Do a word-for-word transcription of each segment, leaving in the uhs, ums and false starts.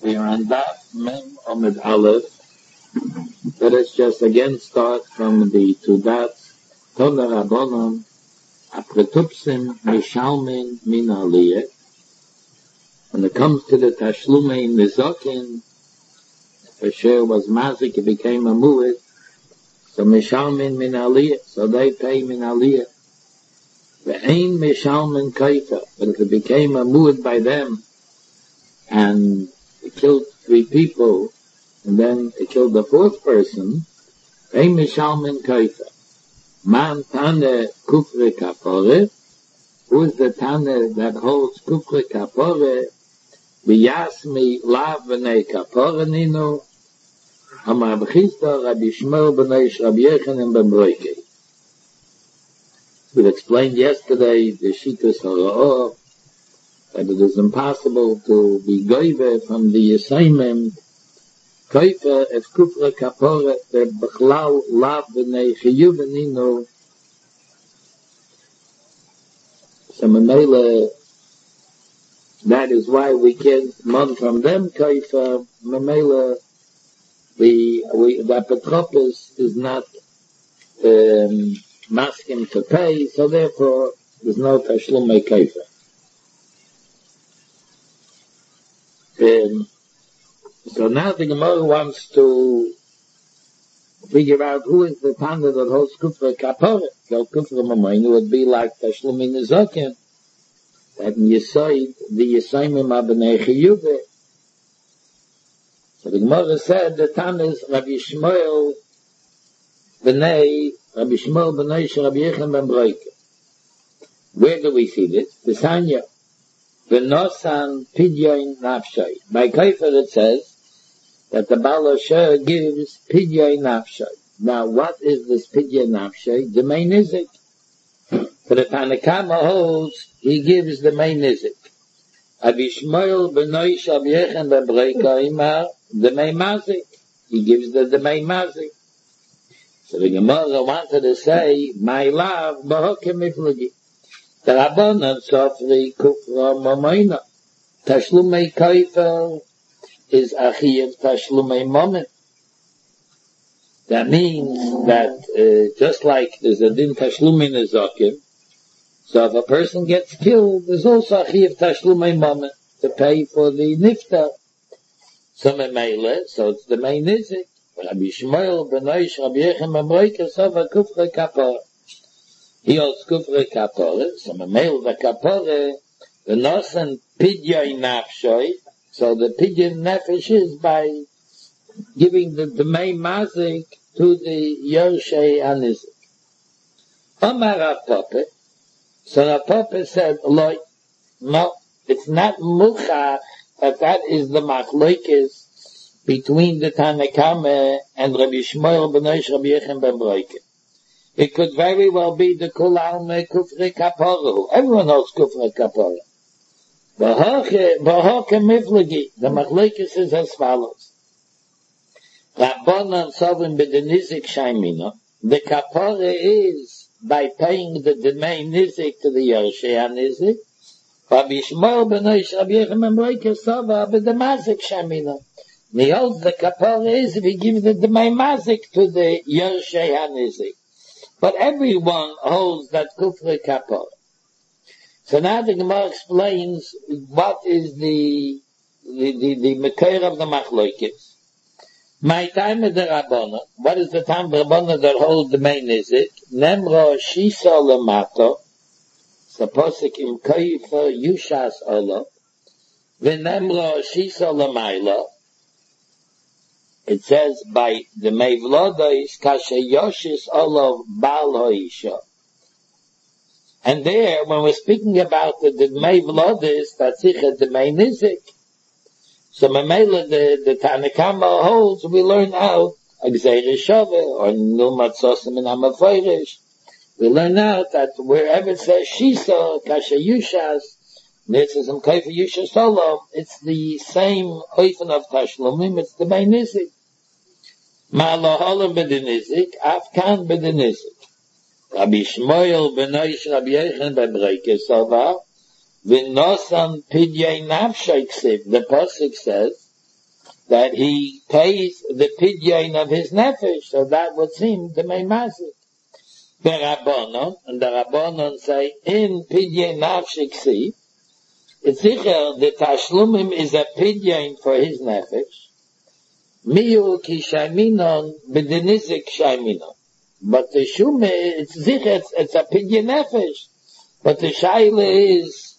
We are on Daf Mem Omid Aleph. Let us just again start from the two dots. Toda Rabbanon Apretupsim Mishalmin Min Aliyah. When it comes to the Tashlumei Nizokin, for sure was Mazik, it became a Mu'id. So Mishalmin Min Aliyah, so they pay Min Aliyah. Ve'ein Mishalmin Kaifa, but if it became a Mu'id by them, and it killed three people, and then it killed the fourth person, Ve'ein Mishalmin Kaifa. Man Tane Kufre Kapore, who is the Tane that holds Kufre Kapore, V'yasmi Lav V'nei Kapore Nino, Amar B'chista Rabbi Shmuel B'nei Rabbi Yechanan Ben Broike. We explained yesterday the Shitas Hara'or, that it is impossible to be goyve from the assignment Kaifa if Kufra Kapore the B'chlal Lav V'nei Chiyuv Nino. So Mamela, that is why we can't mon from them Kaifa. Mamela, the we the Petropus is not um, masking to pay, so therefore there's no Tashlumei Kaifa. Um, so now the Gemara wants to figure out who is the Tana that holds Kufra Kapore. So Kufra Mamaynu would be like Tashlumei Nizokin, that in Yesoid, the Yesoimim Abnei Chiyuve. So the Gemara said the Tana is Rabbi Shmuel B'nei, Rabbi Shmuel B'nei Rabbi Yechanan Ben Broike. Where do we see this? The Sanya. V'nosan pidyon nafshay. By Kaifer it says that the Baal Asher gives pidyon nafshay. Now what is this pidyon nafshay? The main nizik. For the Tanakama holds, he gives the main nizik. Rabbi Shmuel B'nei Rabbi Yechanan Ben Broike Imar, the main mazik. He gives the, the main mazik. So the Gemara wanted to say, my love, b'hokem miflagi. The Rabbanan Sofri Kufra Mamayna. Tashlumei Kaifa is Achiyev Tashlumei Moment. That means that uh, just like there's a din Tashlumei Nizokim, so if a person gets killed, there's also Achiyev Tashlumei Moment to pay for the nifta. So Memele, so it's the main nizik. Rabbi Shmuel B'nei Rabbi Yechanan Ben Broike Sova Kufra Kapor. He holds Kufre Kapore, so Mamel the Kapore, the Nosen Pidyon Nafshoy, so the Pidyon Nefesh is by giving the, the main mazik to the Yoshei Anizik. Omar Rapope, so Rapope said, Loi, no, it's not Muchach, but that is the Machlokes between the Tanakame and Rabbi Shmuel B'nei Rabbi Yechanan Ben Broike. It could very well be the Kul Alme Kufre Kapore. Everyone knows Kufre Kapore. B'hoke Miflagi. The Machlokes is as follows. Rabbanan Sovim B'denizik Shaimino. The Kapore is by paying the Demei Nizik to the Yoshei Nizik. Rabbi Shmuel B'nei Rabbi Yechanan Ben Broike Sova B'demazik Shaimino. And he holds the Kapore is if he gives the Demei Mazik to the Yoshei Nizik. But everyone holds that Kufre Kapor. So now the Gemara explains what is the the the, the Mekoyer of the Machlokes. My time is the Rabbana. What is the time of the Rabbana that holds the main nizik? Nemro Shisa Lamato. So Posik Im Kaifa Yushas Olo. V'Nemro Shisa Lamaila. It says by the Mevlodois Kasha Yoshis Olav Baal Hoisha. And there, when we're speaking about the, the Mevlodois, that's it, the main nizik. So Mamela, the, the Tanakama holds, we learn out, Agzeir Shove, or Nilmat Sosim in Amafayrish. We learn out that wherever it says Shisa, Kasha Yushas, this is in Kaifa Yushas Olav, it's the same Oifen of Tashlumim, it's the main nizik. Ma'aloholim b'denizik, afkan b'denizik. Rabbi Shmuel b'nei Rabbi Yechanan Ben Broike Sova, v'nosan pidyon nafshay ksiv. The pasuk says that he pays the pidyon of his nefesh, so that would seem to make mazik. The Rabbanon, and the Rabbanon say, in pidyon nafshiksi, it's sicher, the tashlumim is a pidyon for his nefesh, miyu ki shaiminon b'denizik shaiminon. But the shume, it's sicher, it's, it's a pidyon nefesh, but the shaila is,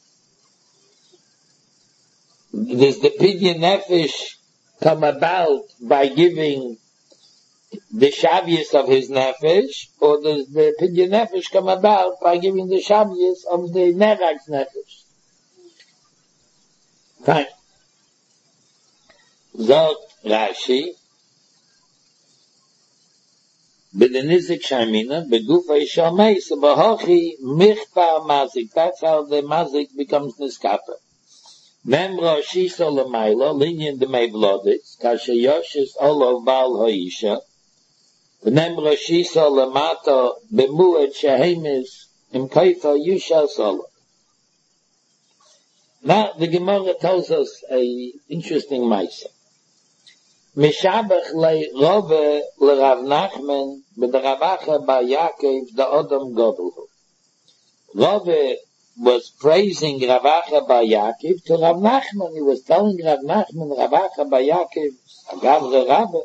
does the pidyon nefesh come about by giving the shavius of his nefesh, or does the pidyon nefesh come about by giving the shavius of the nerag's nefesh? Fine. Zot Rashi, b'denizik shamina, b'gufa yishamei, so b'hochi michpa mazik. That's how the mazik becomes niskapa. Memra shisa l'mayla, linyan de mevloditz, kasha yoshis olo bal hoisha, v'nemra shisa l'mata b'muad shehemis im kaifa yusha solo. Now, the Gemara tells us a interesting maisa. Mishabach le Rove le Rav Nachman b'da Ravacha bar Yaakov da Odom Godolhu. Rove was praising Ravacha bar Yaakov to Rav Nachman. He was telling Rav Nachman, Ravacha bar Yaakov, Agavre Rabbe.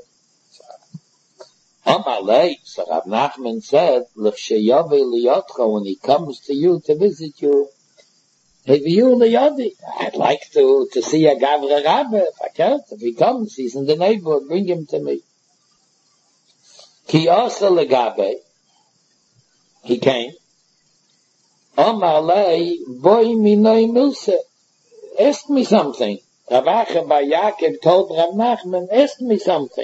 Amalei, so Rav Nachman said, L'chsheyove liyotcha, when he comes to you to visit you, Heviyu liyodi, I'd like to, to see Agavre Rabbe, if I can. If he comes, he's in the neighborhood, bring him to me. Ki asa legabe, he came, Amalei, boy minoi milse. Ask me something. Ravacha bar Yaakov told Rav Nachman, ask me something.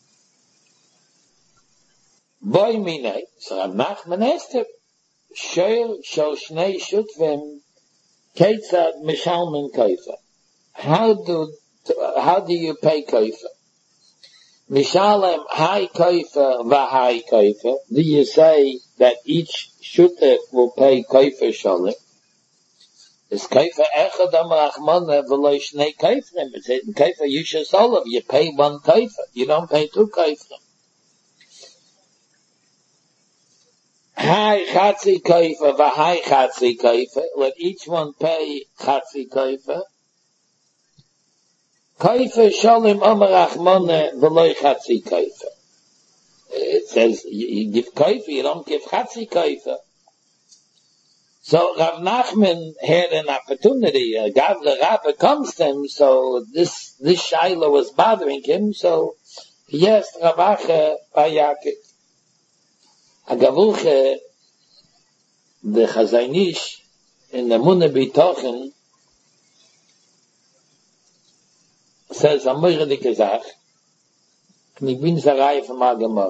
Boy minoi. So Rav Nachman asked him, Shoel shel shnei shutvim, ketzad mishalmen koifa. How do, how do you pay koifa? Mishalem hai koifa v'hai koifa. Do you say that each shutef will pay koifa sholem? Is koifa echad am rachmana v'lo shnei koifrim? It's in koifa yushas olav. You pay one koifa. You don't pay two koifrim. Hai chatzi koifa v'hai chatzi koifa. Let each one pay chatzi koifa. Koifa sholem am rachmana v'lo chatzi koifa. It says you, you give koifa, you don't give chatzi koifa. So Rav Nachman had an opportunity. Uh, Gavle Rabbe comes to him, so this this shaila was bothering him. So he asked Ravacha bar Yaakov. Agavulche, the Chazanish in the Munah B'tochen says a moire dike zach. And he brings a raya from our Gemara.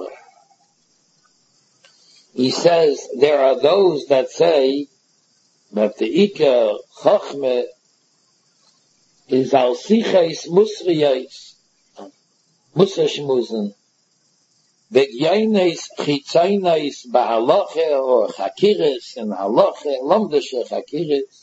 He says there are those that say that the Iker Chochme is al sichais musriyais, musar shmuzen, v'gyaines chitzainais ba'halache or chakiris and halache, lomdeshe chakiris,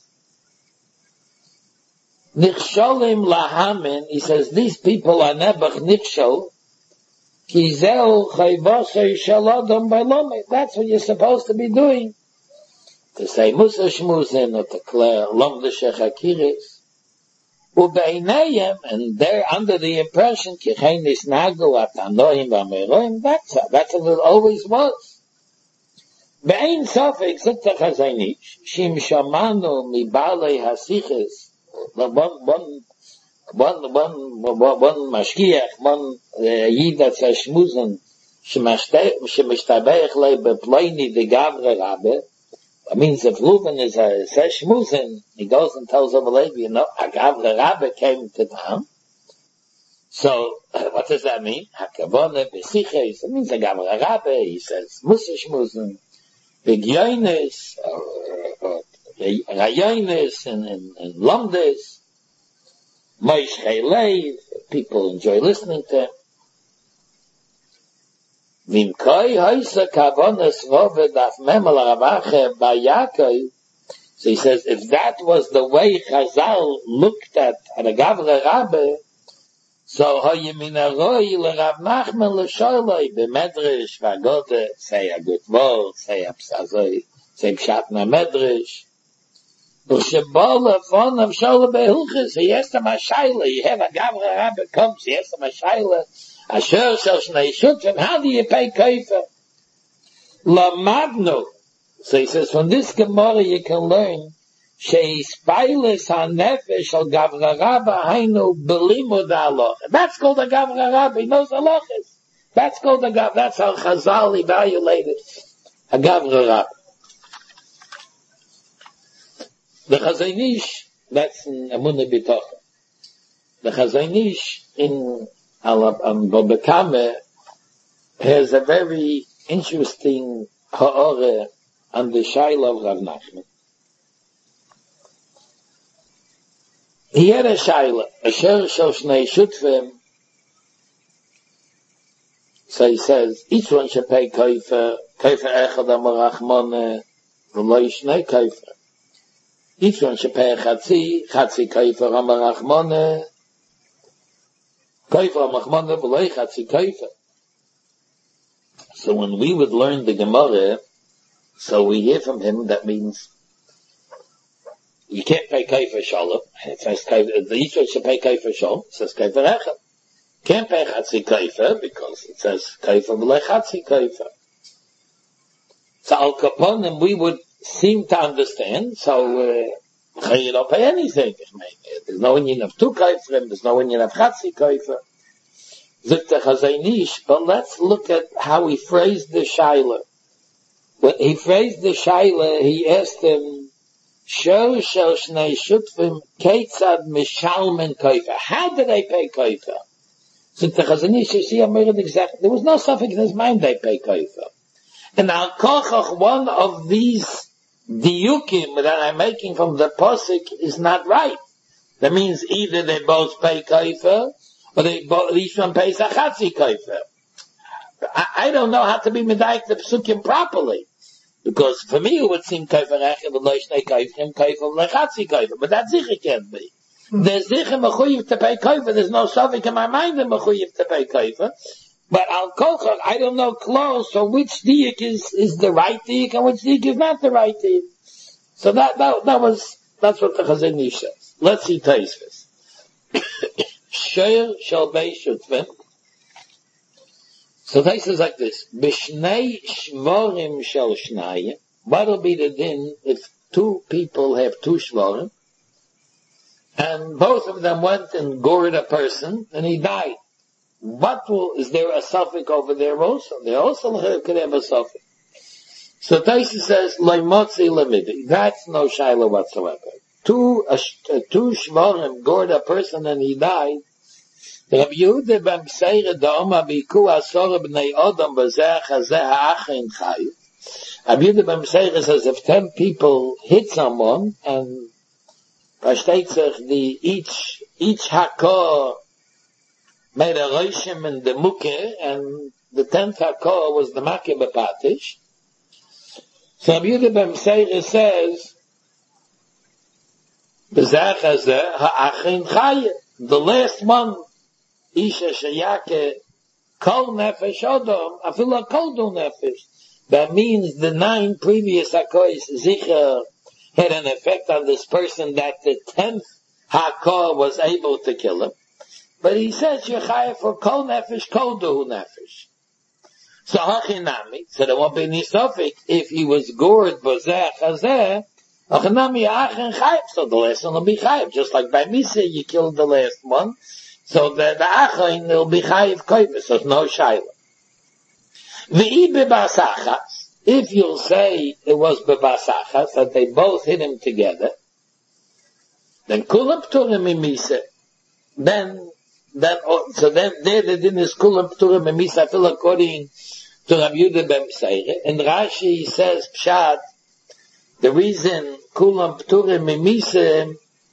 nichsholim lahamen. He says these people are nebach nichshol, ki zeu chayvosei shalodom b'lomeh. That's what you're supposed to be doing. To say Musa Shmuzin or to declare Lomdeshe Chakiris. Ubeinayim, and they're under the impression, Kichenis Nagu Atanoim Vameroim, that's that's what it always was. Be'ein Sofik, Zutta Chazanish, Shim Shamanu Mibalei Hasiches, one, one, one, one, one Mashkiach, one Yid that says Shmuzin, Shemishtabeich Le Beploini de Gavre Rabbe. It means if Reuben is a says Shmuzin, he goes and tells Levi, you know, Agavre Rabbe came to town. So, what does that mean? Hakavone besiches. It means Agavre Rabbe, he says, Musa Shmuzin, Begyoines, Rayoines, and, and, and Lomdes, Moish Chelei, people enjoy listening to him. Vimkoi hoisa kavonas rove daf memel Ravacha bar Yaakov. So he says, if that was the way Chazal looked at at a Gavre Rabbe, So, hoye min a roi le Rav Nachman le Sholoi, be Medrash, v'agote, say a good word, say a psazoi, say pshat na Medrash. B'shebola fon of Sholoi behilchis, he has to ma shaila, you have a Gavra Rabbe comes, he has to ma shaila, asher shel shnei shutim, how do you pay kaifa? La Magno. So he says, from this Gemara you can learn, Sheispailis HaNefesh al Gavra Rabbe Hainu Belimud HaLoch. That's called a Gavra Rabbe, he knows halachas. That's called a Gavra, that's how Chazal evaluated a Gavra Rabbe. The Chazon Ish, that's in Emunah B'tocha. The Chazon Ish in Baba Kama has a very interesting ha'orah on the Shaila of Rav Nachman. He had a Shaila, Asher shel shnei shutfim. So he says, each one should pay kaifa, kaifa echad amar Rachmana, v'lo shnei kaifa. Each one should pay a chatzi, chatzi kaifa amar Rachmana, kaifa amar Rachmana, v'lo chatzi kaifa. So when we would learn the Gemara, so we hear from him, that means you can't pay kaifa shalom. It says kaifa, the each one should pay kaifa shalom. It says kaifa rechad. Can't pay chatzi kaifa because it says kaifa v'lei chatzi kaifa. So al kaponim we would seem to understand. So uh, you don't pay anything. There's no union of two kaifrim. There's no union of chatzi kaifa. Zuk the Chazon Ish. But let's look at how he phrased the shaila. When he phrased the shaila, he asked him, Shor shel shnei shutfim keitzad mishalmen kaifa. How did they pay kaifa? So the Chazon Ish, you see, I made it exactly. There was no suffix in his mind they pay kaifa. And al kochach, one of these diukim that I'm making from the posik is not right. That means either they both pay kaifa, or they both, each one pays a chatzi kaifa. I, I don't know how to be medayik the psukim properly. Because for me it would seem kaifa rechad v'lo shnei kaifim, kaifa v'lo chatzi kaifa. But that zicha can't be. There's zicha mechuyev to pay kaifa. There's no suffix in my mind that mechuyev to pay kaifa. But al kochach, I don't know close, so which diuk is, is the right diuk and which diuk is not the right diuk. So that, that, that was, that's what the Chazon Ish says. Let's see Tosfos. Shor shel bei shutfim. So this is like this. B'shnei shvorim shel shnayim. What'll be the din if two people have two shvorim, and both of them went and gored a person, and he died? What will, is there a suffix over there also? They also could have a suffix. So Taisa says, Loimotzi lemidi. That's no shaila whatsoever. Two, uh, two shvorim gored a person and he died. Rabbi Yehuda ben B'seira da'oma b'iku asor b'nei odom b'zeh chazeh ha'achin chayu. Rabbi Yehuda ben B'seira says if ten people hit someone and versteht sich the each each hakor made a roshim in the muke and the tenth hakor was the makkeh b'patish. So Rabbi Yehuda ben B'seira says b'zeh chazeh ha'achin chayu. The last one Isha sheyake kol nefesh odom, afilo kol do nefesh. That means the nine previous hakois zicher had an effect on this person that the tenth hakor was able to kill him. But he says yechayah for kol nefesh, kol do nefesh. So hachinami, so there won't be any suffix if he was gored bozeh chazeh. Hachinami achen chayv, so the last one will be chayv. Just like by Misa you killed the last one. So the, the Achain will be Chayiv Koiva, so it's no Shaila. V'i bebasachas, if you'll say it was bebasachas, that they both hit him together, then Kulam Pturim Mimisa, then, then, so then there the din is Kulam Pturim Mimisa, I feel according to Rabbi Yehuda ben B'seira, and Rashi says, Pshat, the reason Kulam Pturim Mimisa,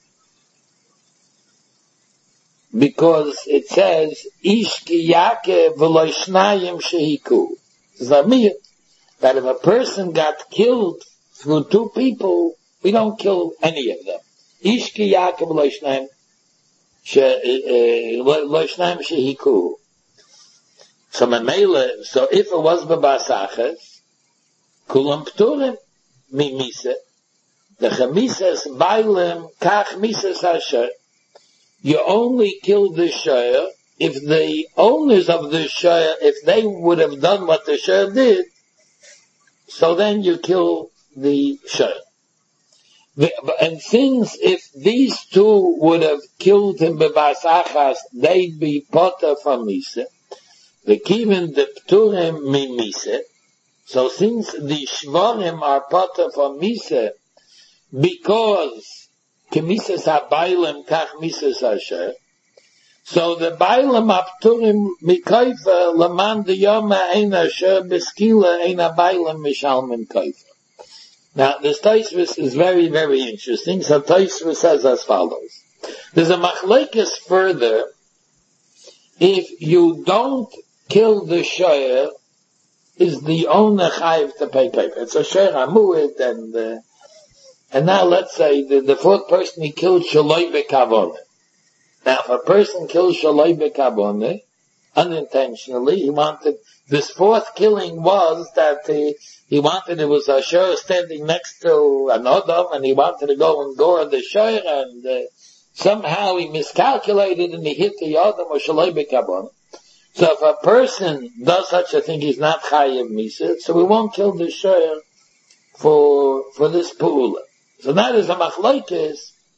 because it says, Ish ki yake v'lo shnayim shehiku. Zamir, that if a person got killed through two people, we don't kill any of them. Ish ki yake v'lo shnayim. lo shnaim shehiku. So memele, so if it was bebasachas, kulam pturim mi misa, the chamisas bailem kach misas hasher. You only kill the shayr if the owners of the shayr, if they would have done what the shayr did, so then you kill the shayr. And since if these two would have killed him bebasachas, they'd be potter from misa. The kivin the pturim mi misa. So since the shvarim are potter from misa, because kemisas ha-bailim kach misas hasher, so the bailim apturim mikayfa laman diyama ein asher beskila ein ha-bailim mishalmim kayfa. Now this Tosfos is very, very interesting. So Tosfos says as follows. There's a machlekes further. If you don't kill the shayr, is the owner chayiv to pay kayfa. It's a shayr hamuid and uh, And now let's say the, the fourth person he killed shaloi bekavone. Now if a person kills shaloi bekavone, unintentionally, he wanted, this fourth killing was that he, he wanted, it was a shayr standing next to an odom, and he wanted to go and gore the shayr, and uh, somehow he miscalculated and he hit the odom or shaloi bekavone. So if a person does such a thing, he's not chayiv misa, so we won't kill the shayr for, for this pu'ula. So that is a machlokes,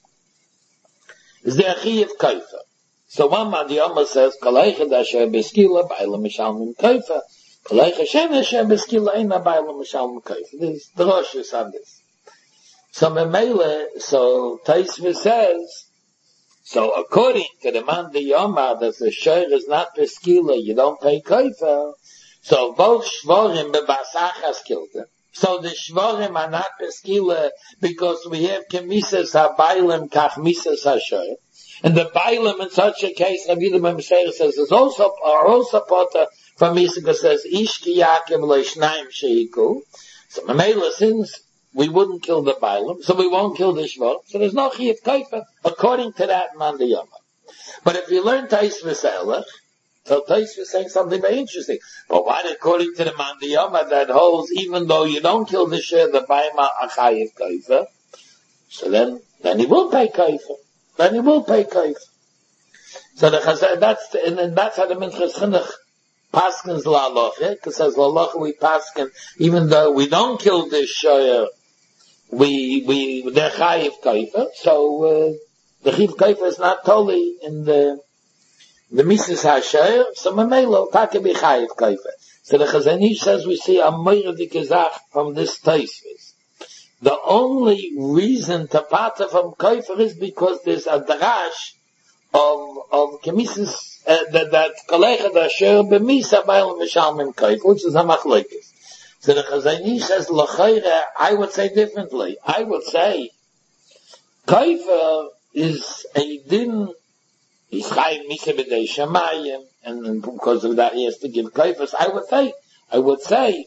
is the achiyev kaifa. So one Madiyama says, Kaleicha dasher beskila ba'ila mishalmim kaifa. Kaleicha shen dasher beskila eina ba'ila mishalmim kaifa. This is the Rosh is on this. So Memele, so Tosfos says, so according to the Madiyama, that the shayr is not beskila, you don't pay kaifa. So both shvorim bebasachas killed him. So the shvorim are not peskila because we have kemisas ha-bailim kach misas ha-shoyr. And the bailim in such a case, Rabbi Yehuda Meisher says, is also, are also potter from Misa, because says, ish ki yakim lo shnaim shehiku. So Mamela, since we wouldn't kill the bailim, so we won't kill the shvor. So there's no chiyuv kaifa, according to that Mandiyama. But if you learn Tosfos Elech, so Tosfos is saying something very interesting. But why, according to the Mandiyama, that holds, even though you don't kill the share, the baima achayiv kaifa, so then, then he will pay kaifa. Then he will pay kaifa. So the Chazal, that's, the, and then that's how the Minchas Chinuch paskins la'alocha, because as la'alocha we paskin, even though we don't kill the share, we, we, they're chayiv kaifa, so, uh, the chayiv kaifa is not totally in the, the Misas HaShayr, so Mamelo, Taka B'chayiv Kaifa. So the Chazon Ish says we see a Meir Dikazach from this Tosfos. The only reason to pata from Kaifa is because there's a drash of, of Kemisas, uh, that, that Kaleicha Dasher B'misa B'ayel Mishalmim Kaifa, which is a machlokes. So the Chazon Ish says, L'chayre, I would say differently. I would say, Kaifa is a din. He's chayiv misa b'dei shamayim, and because of that he has to give kaifas. I would say, I would say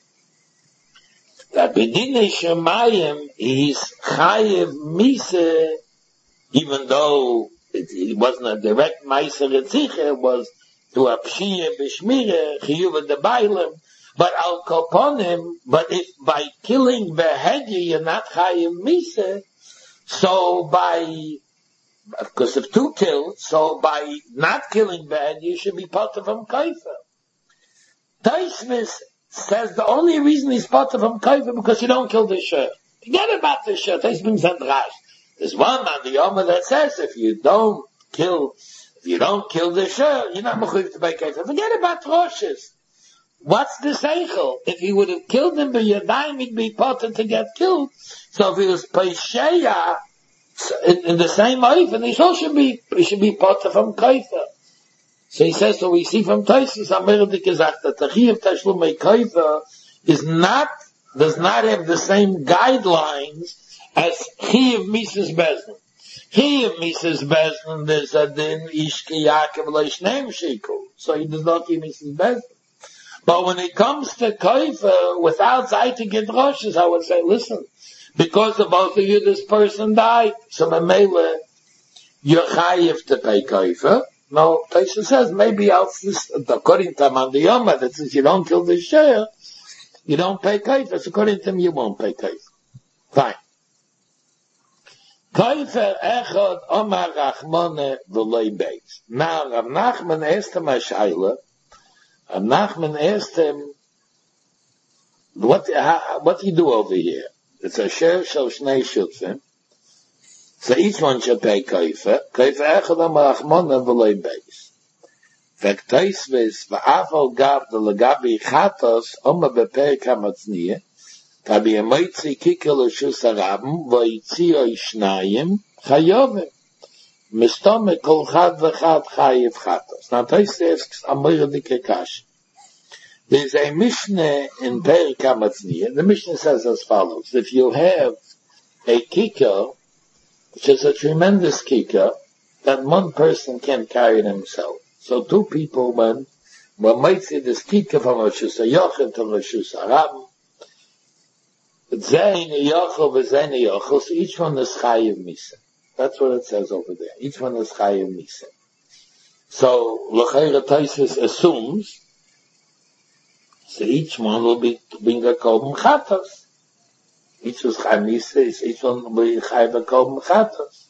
that b'dinei shamayim he's chayiv misa, even though it, it wasn't a direct ma'aser etzicha, it was through a pshiyah b'shmirah chiyuv d'bailim. But al koponim, but if by killing behedya you're not chayiv misa, so by because if two killed, so by not killing bad, you should be potter from kaifa. Tosfos says the only reason he's potter from kaifa because you don't kill the shayr. Forget about the shayr. Tosfos brings that drash. There's one on the Yoma that says if you don't kill, if you don't kill the shayr, you're not mechuyev to pay kaifa. Forget about roshes. What's the seichel? If he would have killed him, but Yadayim, he'd be potter to get killed. So if he was peisheya, In, in the same oif, and he should be, he should be potter from kaifa. So he says, so we see from Tosfos, Ameridik gesagt, that the chiyuv tashlumei kaifa is not, does not have the same guidelines as chiyuv misas bezdin. Chiyuv misas bezdin, there's a din, ishki yakim leishneim shiku. So he does not give misas bezdin. But when it comes to kaifa, without zayte gedroshes, I would say, listen, because of both of you, this person died. So Mamela, you're chayiv to pay kaifa. No, Taisha says, maybe else this, according to Mandiyama, that since you don't kill the share, you don't pay kaifa. So according to him, you won't pay kaifa. Fine. Kaifa echad omar rachmone v'loi beis. Now, Rav Nachman asked him a shayla. Rav Nachman asked him, what, how, what do you do over here? It's a share shel shnei shutfim. So each one should pay kaifa. Kaifa echad omar rachmone v'loi beis. V'ktaisves v'afal gav de legabi chatos omar beperek hamatzniya. Tabi emoitzi kikel ushus harabim v'yitzio ishnayim chayovim. Mistome kol chad v'chad chayiv chatos. Now Tais asks Amir Dikekash. There's a Mishnah in Perek HaMatzniya. The Mishnah says as follows. If you have a kikel, which is a tremendous kikel, that one person can't carry it himself. So two people, when when might see this kikel from Rishus HaYochid to Rishus HaRabim, Zayin Yochel v'Zayin Yochel, so each one is Chayiv Misa. That's what it says over there. Each one is Chayiv Misa. So, L'chayra Taisus assumes, so each one will be being a Kol M'chatos. Each is Chayiv Misa, each one will be Chayiv a Kol M'chatos.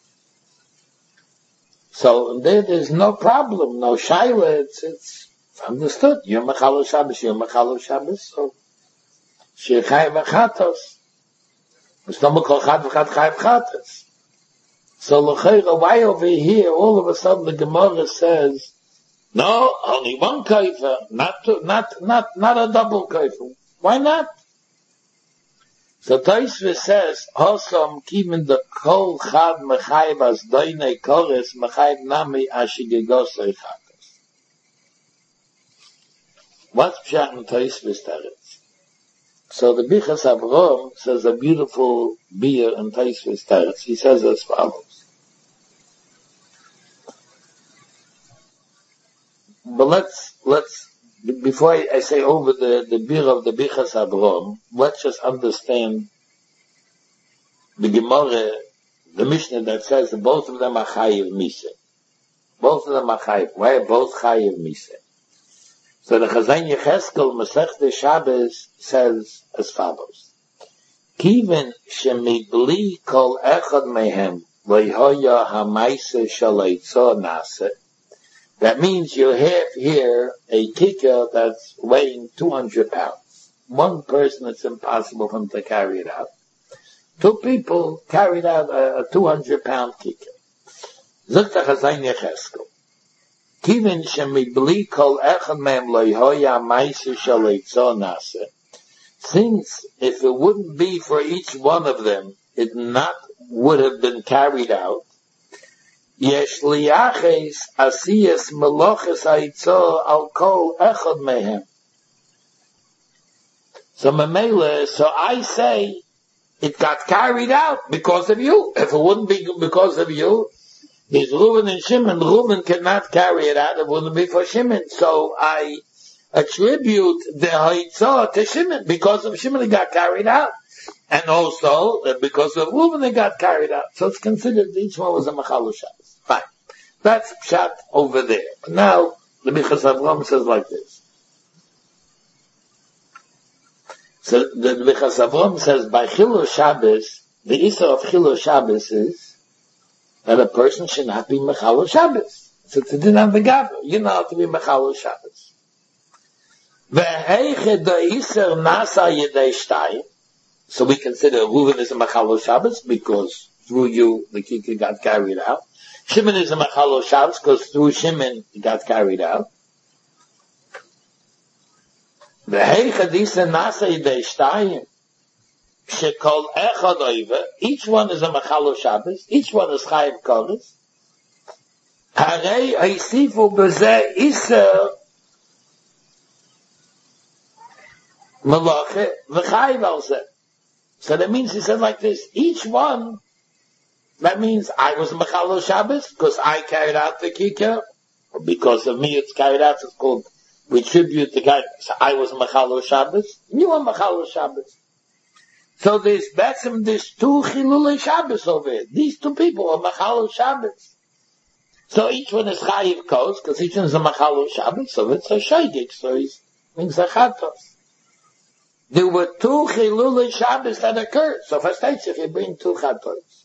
So, there there's no problem, no Shaila, it's, it's understood. You're Mechalo Shabbos, you're Mechalo Shabbos, so, Shechai v'chatos. Mishnah kol chad v'chad chai v'chatos. So l'chayra, why over here, all of a sudden the Gemara says, no, only one kaifa, not two, not, not, not a double kaifa. Why not? So Taisva says, Hosam kiven the kol chad mechayv as doinei kores mechayv nami ashigegosei chatos. What's pshat in Taisva's teretz? So the Bichas Avraham says a beautiful beer in Taisva's teretz. He says as follows. But let's, let's, before I, I say over the, the beer of the Bichas Avraham, let's just understand the Gemara, the Mishnah that says that both of them are Chayiv Misa. Both of them are Chayiv. Why are both Chayiv Misa? So the Chazan Yecheskel Masechta Shabbos says as follows. Kiven shemibli kol echad mehem v'hoya ha'maisa shalaitzo nase. That means you have here a kicker that's weighing two hundred pounds. One person, it's impossible for him to carry it out. Two people carried out a, a two hundred pound kicker. Zok the Chazan Yecheskel. Kiven shemibli kol echad mehem loihoya ma'isa shalaitzo nase. Since if it wouldn't be for each one of them, it not would have been carried out. Yesh liaches asiyas meloches haitzo al kol echad mehem. So Mamela, so I say it got carried out because of you. If it wouldn't be because of you, It's Reuven and Shimon. Reuven cannot carry it out. It wouldn't be for Shimon. So I attribute the Haitzah to Shimon. Because of Shimon it got carried out. And also, because of Reuven it got carried out. So it's considered each one was a Machalo Shabbos. Fine. That's Pshat over there. Now, the Bichas Avraham says like this. So the Bichas Avraham says, by Chilul Shabbos, the Issa of Chilul Shabbos is that a person should not be Mechalo Shabbos. So it's a din on the Gavra. You're not to be Mechalo Shabbos. Ve'heiche de'iser nasa yedei shtayim. So we consider Reuven is a Mechalo Shabbos because through you the kikah got carried out. Shimon is a Mechalo Shabbos because through Shimon it got carried out. Ve'heiche de'iser nasa yedei shtayim. Shekol echad oiva, each one is a Mechalo Shabbos, each one is Chayiv Kodesh. Harei haisifu b'zeh iser Malache v'chayiv al zeh. So that means he said like this, each one, that means I was a Mechalo Shabbos because I carried out the kikah, or because of me it's carried out, it's called, we tribute the guy, so I was a Mechalo Shabbos, you were Mechalo Shabbos. So there's Betzim, there's two Chilulei Shabbos over here. These two people are Machal Shabbos. So each one is Chayiv Kos, because each one is a Machal Shabbos, so it's a Shaygik, so he's being Zachatos. There were two Chilulei Shabbos that occurred. So first takes if you bring two Chatos.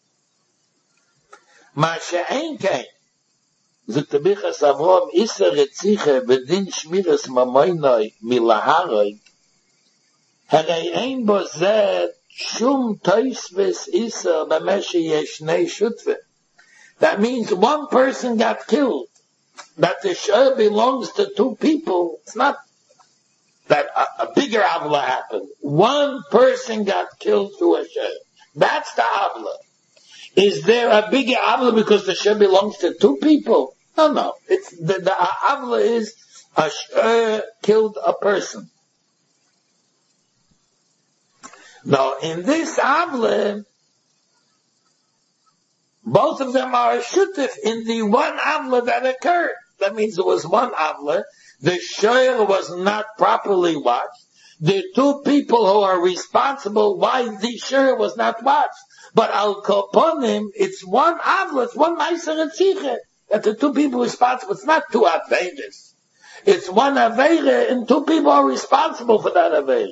Ma she'en kein, zut Bichas Avrom, Isser Retziche, Bedin Shmiras Mamoinoi, Milaharoi, Harei ein bo zeh, Shum Toisves Isser, B'meshe Yeshnei Shutve. That means one person got killed. That the shur belongs to two people. It's not that a, a bigger avla happened. One person got killed through a shur. That's the avla. Is there a bigger avla because the shur belongs to two people? No, no. It's the, the avla is a shur killed a person. Now, in this avla, both of them are shutif in the one avla that occurred. That means there was one avla. The shayr was not properly watched. The two people who are responsible why the shayr was not watched. But al koponim, it's one avla, it's one meiser etziche. That the two people responsible, it's not two aveiros. It's one aveira and two people are responsible for that aveira.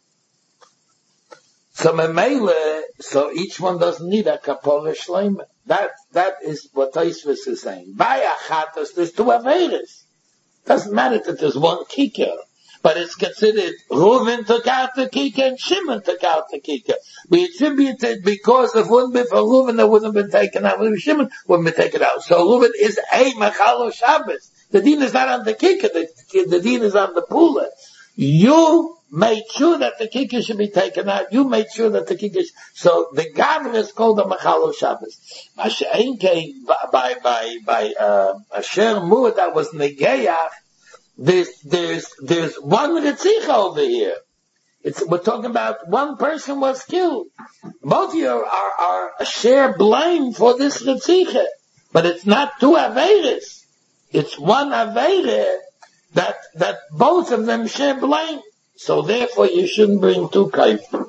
So memele, so each one doesn't need a kapora shleima. That, that is what Tosfos is saying. By achatos, there's two aveiros. Doesn't matter that there's one kikar, but it's considered Reuven took out the kikar and Shimon took out the kikar. We attribute it because if it wouldn't be for Reuven, it wouldn't have been taken out. If Shimon wouldn't be taken out. So Reuven is a Machalo Shabbos. The deen is not on the kikar, the, the deen is on the pula. You made sure that the kikar should be taken out. You made sure that the kikar. So the gavra is called a Machalo Shabbos. Masha'en came by by by uh, Asher Mur that was Negeyach. There's there's there's one Ritzicha over here. It's we're talking about one person was killed. Both of you are are, are share blame for this Ritzicha, but it's not two Aveiros. It's one Aveira that that both of them share blame. So therefore you shouldn't bring two kaifim.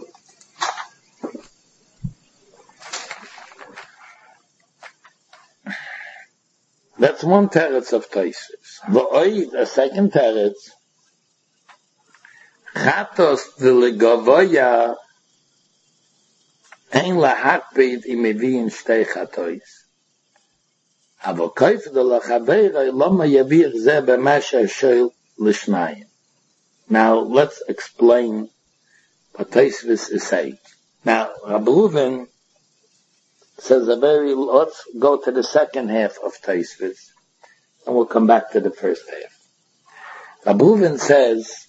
That's one teretz of Tosfos. V'oid, a second teretz, chatos v'legavoya ein lahakpid im eviin shtei chatois. Avo kaif de lachaveira loma yavir zeh b'masha shoyl l'shnayim. Now, let's explain what Tosfos is saying. Now, Rabbi Reuven says a very, let's go to the second half of Tosfos, and we'll come back to the first half. Rabbi Reuven says,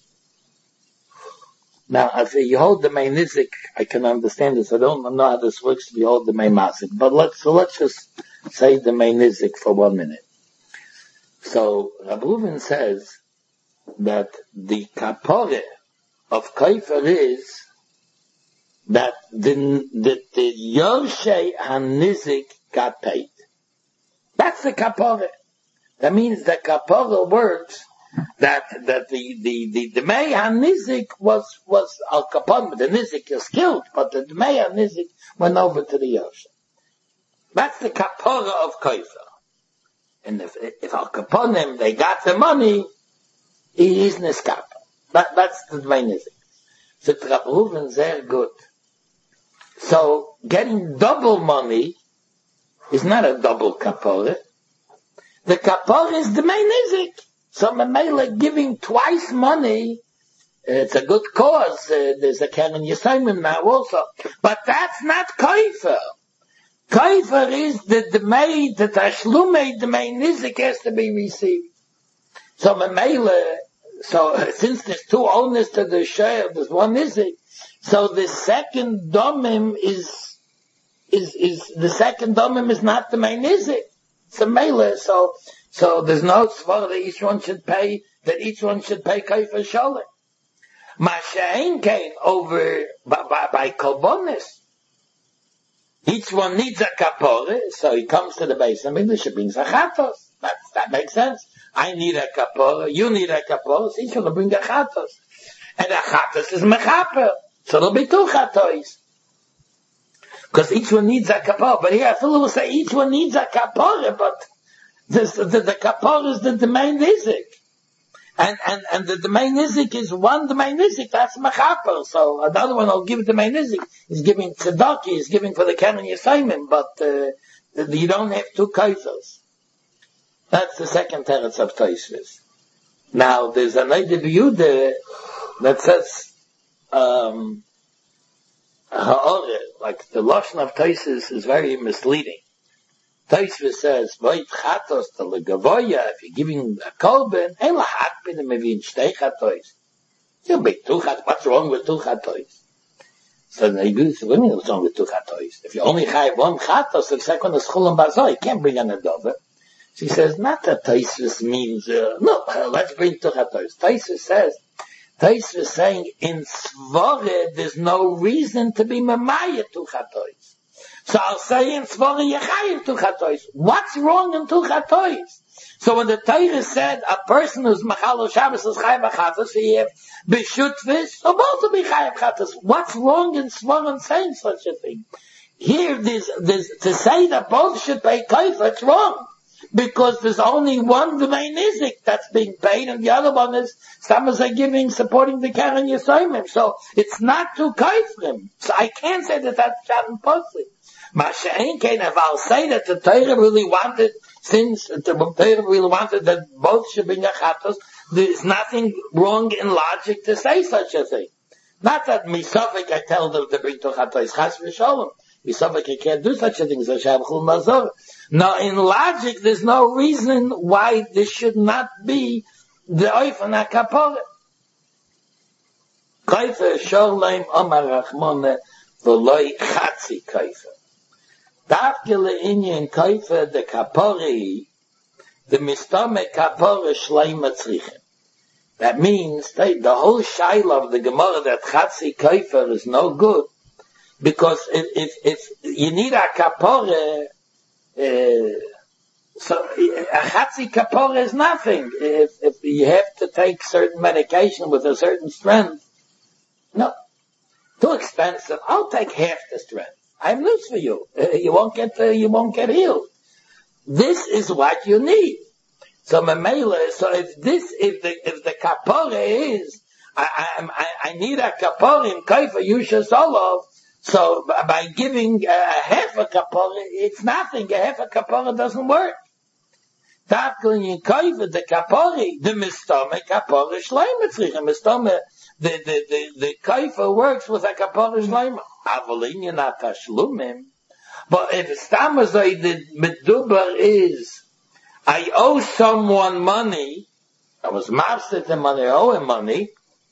now, if you hold the main nizik, I can understand this. I don't know how this works if you hold the main masik, but let's, so let's just say the main nizik for one minute. So, Rabbi Reuven says, that the kapore of kaifer is that the, that the Yoshei HaNizik got paid. That's the kapore. That means the kapore works that, that the, the, the, the Dmei HaNizik was, was al kapon, the Nizik is killed, but the Dmei HaNizik went over to the Yoshei. That's the kapore of kaifer. And if, if al kaponim, they got the money, he is neskap. That, that's the main nizik. So Rabbi Reuven is very good. So getting double money is not a double kapore. The kapore is the main nizik. So Mamela giving twice money, it's a good cause. Uh, there's a Karen Yisayimim now also. But that's not kaifer. Kaifer is the demay, the tashlumei, the main nizik has to be received. So Mamela, so uh, since there's two owners to the share, there's one nizik. So the second domim is, is, is, the second domim is not the main nizik. It's a mele, so, so there's no tzvah that each one should pay, that each one should pay kaifer sholem. Masha'en came over by, by, by kolbonis. Each one needs a kapore, so he comes to the base and English brings a chatos. That, that makes sense. I need a kapore, you need a kapore, so each one will bring a chatos. And a chatos is mechaper. So there'll be two chatois. Because each one needs a kapara. But here, Philip will say each one needs a kapara, but this, the, the kapara is the, the main nizik. And, and, and the, the main nizik is one, the main nizik, that's mechaper. So another one will give the main nizik. He's giving tzedakah, he's giving for the Keren Yisayimim, but, uh, you don't have two kaisers. That's the second teretz of Tosfos. Now, there's another view there that says, um, ha'ore, like the Lashon of Tosfos is very misleading. Tosfos says, "Voit chatos to legavoya." If you're giving a korban, ein lahakpid him maybe in shtei chatos. You'll make two chatos. What's wrong with two chatos? So the Yidus say, "What do you mean what's wrong with two chatos? If you only have one chatos, the second is chulam bazor. You can't bring an adover." She says, "Not that Tosfos means uh, no. Uh, let's bring two chatos." Tosfos says, Tosfos is saying in svore there's no reason to be mamaya two chatos. So I'll say in Svara Yechayiv two chatois. What's wrong in two chatois? So when the Torah said a person who's Machal Shabbos is Chayiv Chatos, so you have B'shutvis, so both will be Chayiv Chatos. What's wrong in Svara saying such a thing? Here, there's, there's, to say that both should pay Kaifa, it's wrong. Because there's only one D'mei Nizik that's being paid, and the other one is, some are giving, supporting the Keren Yisayimim. So it's not to Kaifrim. So I can't say that that's Shabbat Posli. Masha'en Kain, if I'll say that the Torah really wanted, since the Torah really wanted that both should be Nechatos, there's nothing wrong in logic to say such a thing. Not that Misafik I tell them to bring to Chatos, Chas v'Sholom. Misafik I can't do such a thing, so Shem Chul Mazor. Now in logic, there's no reason why this should not be the Oifen HaKapore. Kaifa Sholem Omar Rachmone V'loi Chatzi Kaifa. Dafkele inyan Kaifa the Kapori, the Mistame Kapore Shleima Tzrichem. That means the, the whole shaila of the Gemara that Chatzi Kaifa is no good, because if, if, if you need a Kapore, uh, so a Chatzi Kapore is nothing. If, if you have to take certain medication with a certain strength, no, too expensive. I'll take half the strength. I have news for you. Uh, you won't get, uh, you won't get healed. This is what you need. So Mamela, so if this, if the, if the kapore is, I, I, I need a kapore in Kaifa Yusha Solov, so by giving a half a kapore, it's nothing. A half a kapore doesn't work. Tafkelin in Kaifa, the kapore, the mistome kapore shleima tzricha. Mistome, the, the, the, the Kaifa works with a kapore shleima. Avalin not tashlumim. But if Stamazai, the medubar is, I owe someone money, I was mafsed the money, I owe him money,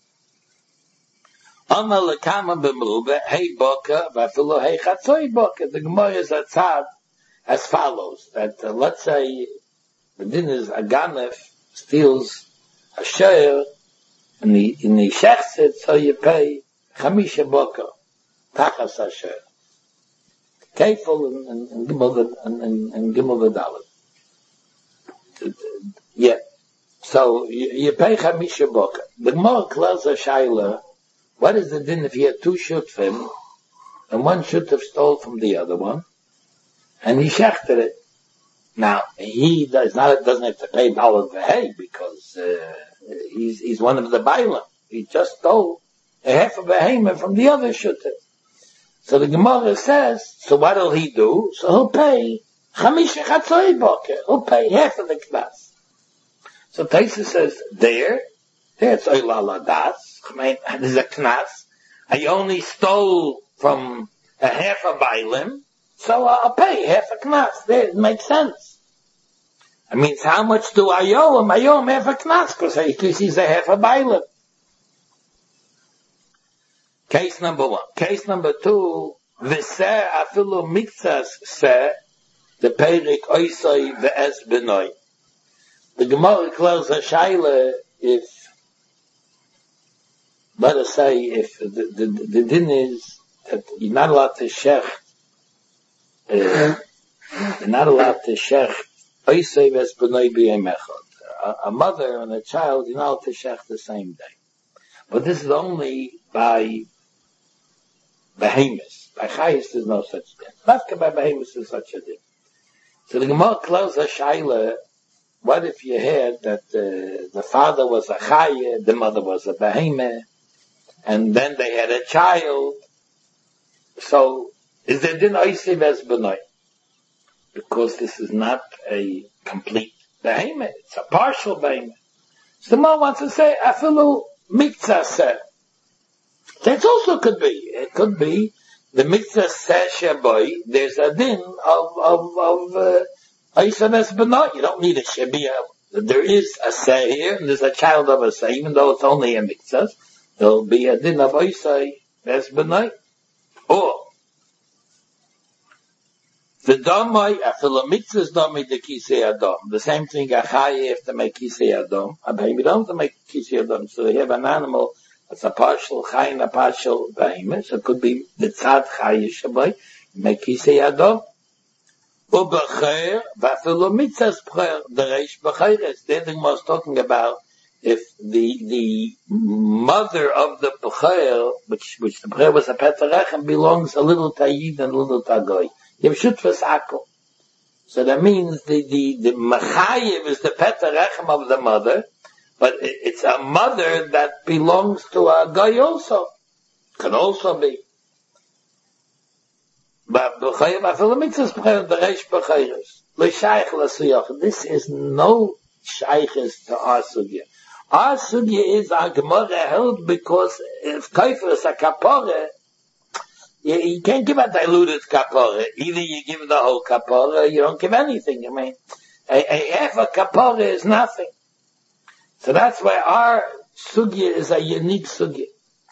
Amal lekama b'mruba, hey boka, v'afilo hey chatzoi boka. The Gemara is a tzad as follows, that uh, let's say, the din is a ganef steals a share, and he, and he shechts it, so you pay chamisha boka, tachas a share. Keifel and, and, and Gimel and, and, and Gimel V'Dalet. Yeah. So you, you pay Chamisha Boka. The Gemara clears a shaila. What is the din if you had two shutfim and one shutf stole from the other one and he shechted it? Now he does not doesn't have to pay Balad V'Hei because uh, he's he's one of the Bailam. He just stole a half of a Behemah from the other shutf. So the Gemara says, so what will he do? So he'll pay Chamisha Chatzoi Boker. He'll pay half of the Knas. So Taisa says, there, there it's Oilala Das. I mean, there's a Knas. I only stole from a half a Bailim, so I'll pay half a Knas. There, it makes sense. It means how much do I owe him? I owe him half a Knas, because he's a half a Bailim. Case number one. Case number two, V'seh afilu mikzas seh, the Perik oisoi ve'ez benoi. The Gemara clears a shaila if, let us say, if the, the, the din is that you're not allowed to shech, uh, you're not allowed to shech oisoi ve'ez benoi b'yemechot. A mother and a child, you're not allowed to shech the same day. But this is only by behemoths. By chayes, there's no such thing. Not by behemoths is such a thing. So the Gemara closes a shaila. What if you heard that uh, the father was a chaye, the mother was a behemoth, and then they had a child? So, is there din oisiv as benoi? Because this is not a complete behemoth, it's a partial behemoth. So the Gemara wants to say, afilu mikzah seh. That also could be. It could be the mikzah seh sheboy. There's a din of of of uh, oisiv as benoi. You don't need a shebiyah. There is a seh here, and there's a child of a seh, even though it's only a mikzah. There'll be a din of oisiv as benoi. Or the domai, afilu mikzah's domai the kisei adom. The same thing a chaye have to make kisei adom. A baby don't have to make kisei adom. So they have an animal that's a partial chay and a partial behemoth. So it could be the tzad chaye shabai, make kisei adom. Ubecher, vafilu mikzah's bcher, the reish bcheres. The thing was talking about if the the mother of the bcher, which which the bcher was a petarechem, belongs a little tayid and a little tagoy. So that means the, the, the Mechayiv is the Petarechem of the mother, but it, it's a mother that belongs to a guy also. Can also be. But B'chayiv afilu mitzvahs b'chayiv d'reish b'chayiris. L'shaych l'suyach. This is no shayches to our sugya. Our sugya is our Gemara held because if Kaifer is a kapore, You, you can't give a diluted kapara. Either you give the whole kapara, or you don't give anything. I mean, a, a half a kapara is nothing. So that's why our sugya is a unique sugya.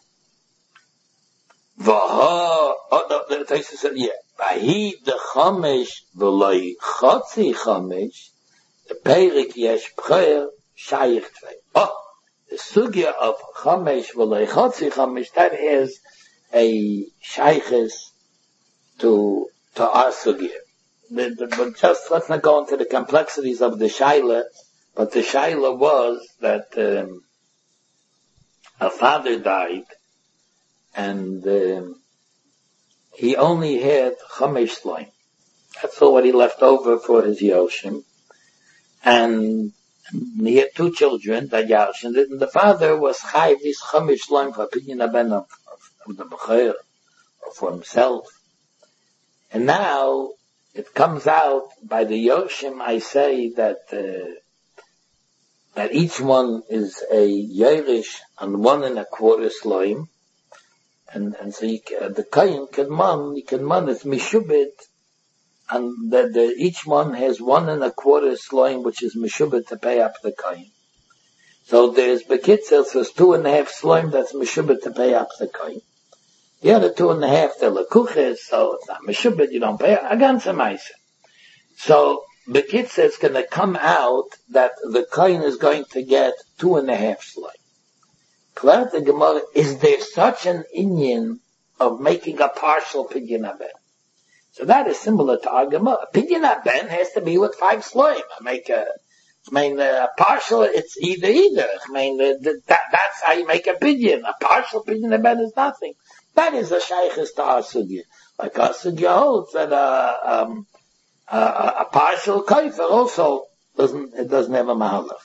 Vaha, oh no, the Taisa said, yeah. Vahi the chamesh v'loi chotzi chamesh, the peirik yesh p'cher shayich tvei. Oh, the sugya of chamesh v'loi chotzi chamesh, that is a shaykhis to to our sugya. But just let's not go into the complexities of the shayla. But the shayla was that um, a father died, and um, he only had chamesh loim. That's all what he left over for his yoshim, and he had two children that yarshin. And the father was chayv this chamesh loim for opinion of ben of the B'cher, or for himself. And now, it comes out, by the Yoshim, I say that, uh, that each one is a Yerish and one and a quarter Sloim. And, and so you, uh, the Kayin can man, he can man is Mishubit, and the, the, each one has one and a quarter Sloim, which is Mishubit to pay up the Kayin. So there's Bekitzel, so it's two and a half Sloim, that's Mishubit to pay up the Kayin. The other two and a half, they're lekuches, so it's not meshubit, you don't pay a ganze meise. So, the kid says it's going to come out that the kohen is going to get two and a half slay. Klar the Gemara, is there such an inyan of making a partial pidyon haben? So that is similar to our Gemara. Pidyon haben has to be with five slayim. I make a, I mean, a partial, it's either either. I mean, that, that's how you make a pidyon. A partial pidyon haben is nothing. That is a shaykhis to our sugya. Like our sugya holds that uh, um, uh, a partial kaifer also doesn't, it doesn't have a mahalach.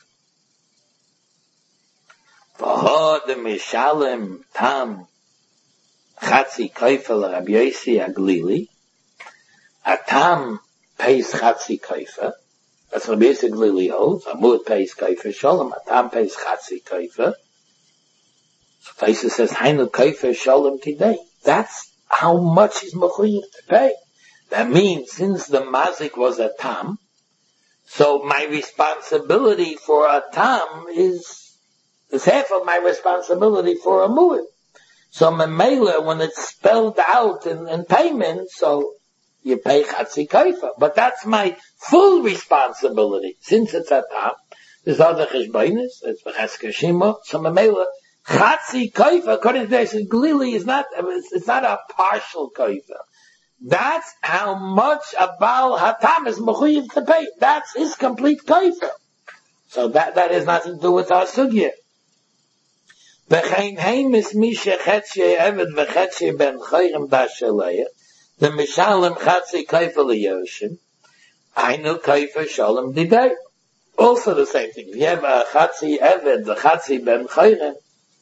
V'ho de mishalem tam chatzi kaifer l'Rabbi Yossi Aglili. A tam pays chatzi kaifer. That's Rabbi Yossi Aglili holds. A mud pays kaifer shalom. A tam pays chatzi kaifer. So Taisa says, Hainu Kaifer Shalom today. That's how much he's mechuyev to pay. That means, since the mazik was a tam, so my responsibility for a tam is, is half of my responsibility for a mu'id. So memela, when it's spelled out in, in payment, so you pay chatzi kaifa. But that's my full responsibility. Since it's a tam, there's other cheshbainis, it's v'chesker shima, so memela, Chatzi kaifa, according to this, glili is not, it's not a partial kaifa. That's how much a Baal Hatam is mechuyev to pay. That's his complete kaifa. So that, that has nothing to do with our sugya. V'chein heimis mishe chetche evet v'chetche ben chayrim dashalei, the mishalem chatzi kaifa liyoshim, ainu kaifa shalom didei. Also the same thing. If you have a chatzi evet, the chatzi ben chayrim,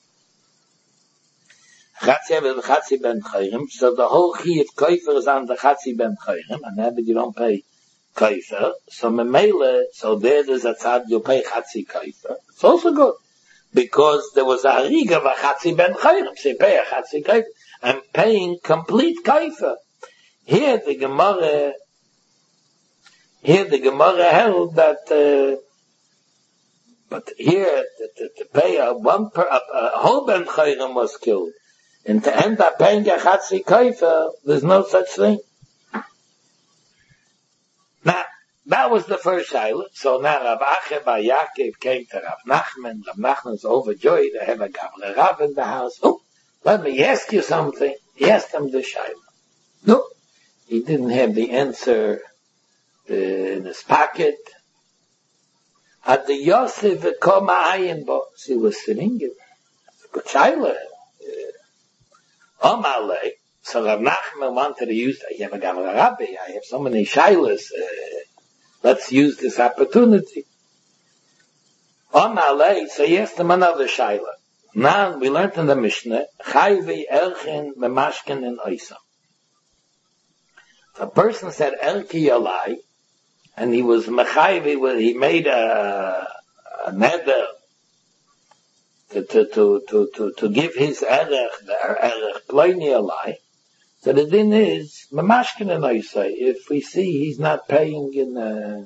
chatzi evet, the chatzi ben chayrim, so the whole chiyuv kaifa is on the chatzi ben chayrim, and then you don't pay kaifa, so memele, so there there's a tzad, you pay chatzi kaifa. It's also good. Because there was a hariga of a chatzi ben chayrim, so you pay a chatzi kaifa. I'm paying complete kaifa. Here the Gemara, here the Gemara held that, uh, but here to, to, to pay a one per, a, a whole ben chayrim was killed, and to end up paying a chatzi kaifa, there's no such thing. Now, that was the first shaila. So now Rav Acha bar Yaakov came to Rav Nachman. Rav Nachman's overjoyed to have a Gavle Rav in the house. Oh, let me ask you something. He asked him the shaila. No, he didn't have the answer uh, in his pocket. At the Yosef Koma Ayin Bo, he was sitting. Good shaila. Omalei. So Rav Nachman wanted to use, I have a Gavle Rabbi, I have so many shailas, uh, let's use this opportunity. Omalei, so he asked him another shaila. Now, we learned in the Mishnah, Chayvi Elchin Memashkin in Oisam. If a person said Elki Yalai, and he was Mechayvi, he made a, a neder, to, to, to, to, to, to give his erech, the erech Ploini Yalai. So the din is, Mamashkin and I say, if we see he's not paying in, uh,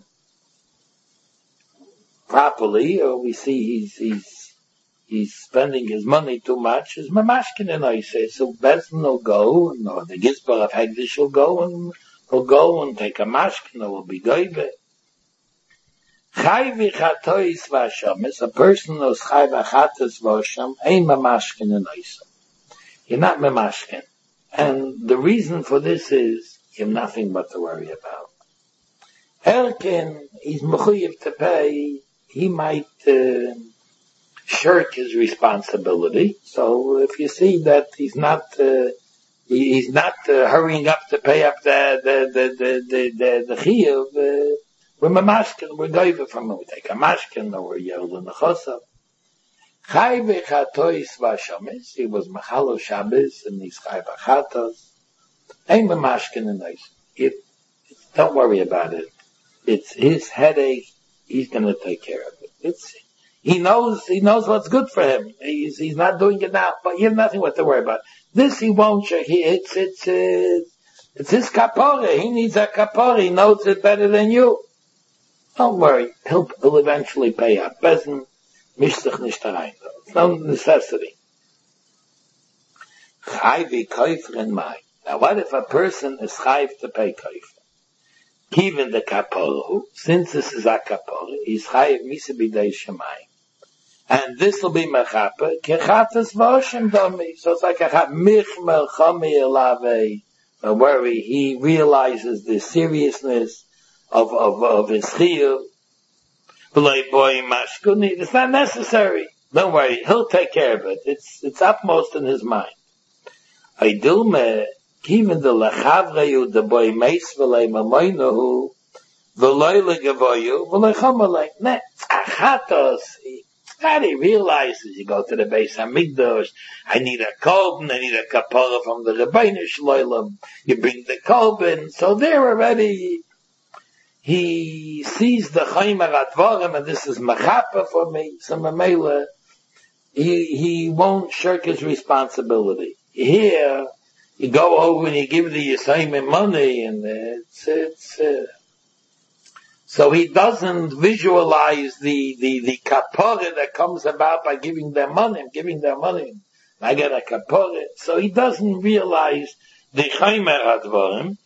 properly, or we see he's, he's, he's spending his money too much, is Mamashkin and I say, so Bezdin will go, or the Gizbar of Hegdish will go, and will go and take a mashkin, or will be goybe. Chayvi chatois vashamis, a person who's chayva chatos vasham, ain't Mamashkin and I say. You're not Mamashkin. And the reason for this is, you have nothing but to worry about. Elkin, he's mechuyev to pay, he might uh, shirk his responsibility. So if you see that he's not, uh, he, he's not uh, hurrying up to pay up the, the, the, the, the, the, the chiyuv, uh, we're mamashkin, we're goyve from him. We take a mashkin, or we're yellow in the chosav. Chayve chatois vashamis, he was machalo Shabbos, and he's chayve chatos. Ain't mamashkin in ice. It, don't worry about it. It's his headache. He's going to take care of it. It's, he knows, he knows what's good for him. He's, he's not doing it now, but you have nothing what to worry about. This he won't, he, it's, it's, uh, it's his kapore. He needs a kapore. He knows it better than you. Don't worry. He'll, he'll eventually pay up. Bezen, mishtach nishtarayin. It's no necessity. Chayvi koifer in mind. Now what if a person is chayv to pay koifer? Given the kaporo, since this is a kaporo, he's chayiv misa b'dei shemayim. And this will be mechapa, kechatas v'oshem domi. So it's like a michmel chomi elave, a worry. He realizes the seriousness of, of, of his chiyuv. B'lei boy mashkuni. It's not necessary. Don't worry. He'll take care of it. It's, it's upmost in his mind. Aidilme, even the lachavreyu, the boy meis v'lei mamoynohu, v'loi legavoyu, v'loi chomalei. Nah, it's achatos. God, he realizes, you go to the Beis Hamikdash, I need a korban, I need a kapara from the Rebbeinu Shloilem, you bring the korban, so there already, he sees the Chaymer Advarim, and this is machapa for me, so Mamela, he, he won't shirk his responsibility. Here, you go over and you give the Yisayim money, and it's, it's, uh, so he doesn't visualize the, the, the kapara that comes about by giving them money, giving them money. I get a kapara. So he doesn't realize the chaymer advarim.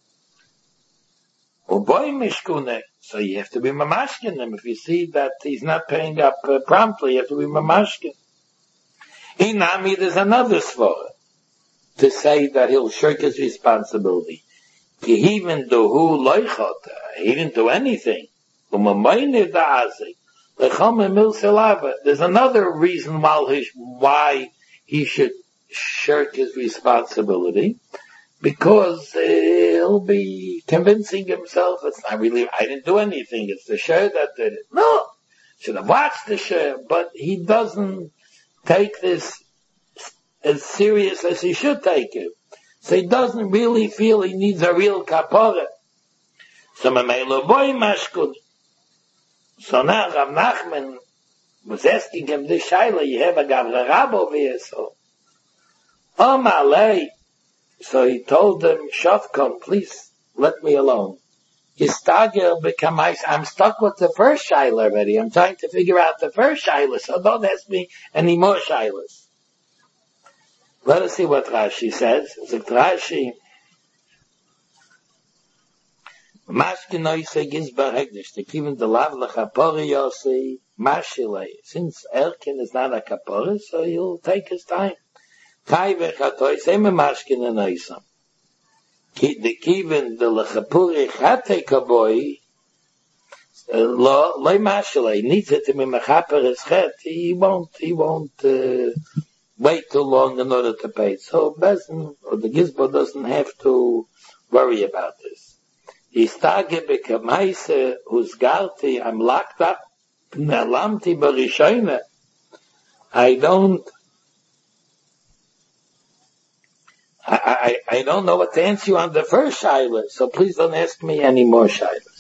Uboy mishkune. So you have to be mamashkin him. If you see that he's not paying up uh, promptly, you have to be mamashkin. Inami, there's another svara to say that he'll shirk his responsibility. He even do who loichot, he didn't do anything. There's another reason why he, why he should shirk his responsibility, because uh, he'll be convincing himself it's not really, I didn't do anything, it's the share that did it. No, should have watched the share, but he doesn't take this as serious as he should take it. So he doesn't really feel he needs a real kapara. So Mamelo boy mashkud. So now Rav Nachman was asking him this shaila, you have a Gavra Rab over here, so. Oh Malay. So he told him, Shofkon, please let me alone. I'm stuck with the first shaila already. I'm trying to figure out the first shaila, so don't ask me any more shailas. Let us see what Rashi says. Zegt Rashi, Mashkinoise Gizbar Hegdish, the Kivin the Lav Lachapori Yosei, Mashile. Since Erkin is not a Kapori, so he'll take his time. Chai Vechatoy, Seme Mashkinoise. The Kivin the Lachapuri Chate Kaboi, Lo, Loi Mashile, needs it to be Mechaper his chet, he won't, he won't, uh, wait too long in order to pay. So Bezin, or the Gizbo doesn't have to worry about this. Istage bekamaise husgarti, I'm locked up, nelamti barishoyne. I don't, I, I, I don't know what to answer you on the first shaila, so please don't ask me any more shailas.